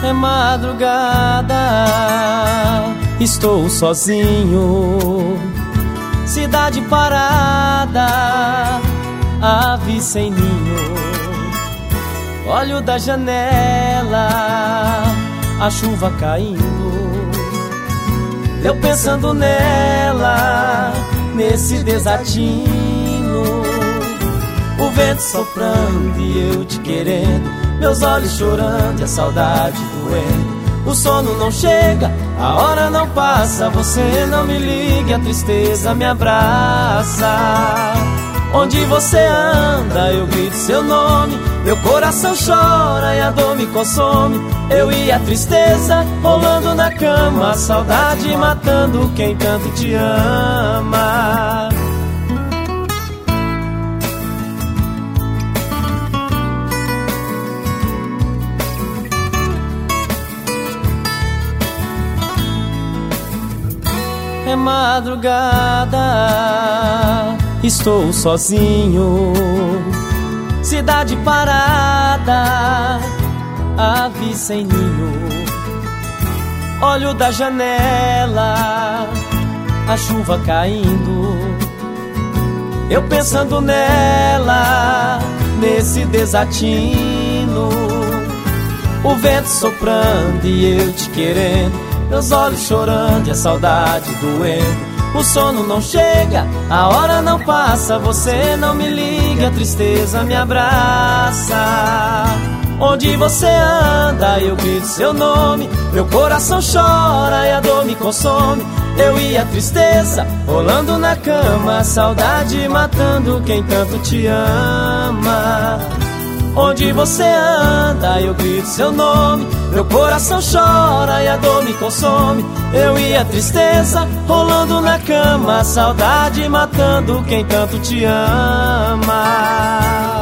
É madrugada, estou sozinho, cidade parada, ave sem ninho. Olho da janela, a chuva caindo, eu pensando nela, nesse desatino. O vento soprando e eu te querendo, meus olhos chorando e a saudade doendo. O sono não chega, a hora não passa, você não me liga, a tristeza me abraça. Onde você anda, eu grito seu nome, meu coração chora e a dor me consome. Eu e a tristeza rolando na cama, a saudade matando quem tanto te ama. É madrugada, estou sozinho, cidade parada, ave sem ninho. Olho da janela, a chuva caindo, eu pensando nela, nesse desatino. O vento soprando e eu te querendo, meus olhos chorando e a saudade doendo. O sono não chega, a hora não passa, você não me liga, a tristeza me abraça. Onde você anda, eu grito seu nome, meu coração chora e a dor me consome. Eu e a tristeza rolando na cama, a saudade matando quem tanto te ama. Onde você anda, eu grito seu nome, meu coração chora e a dor me consome. Eu e a tristeza rolando na cama, a saudade matando quem tanto te ama.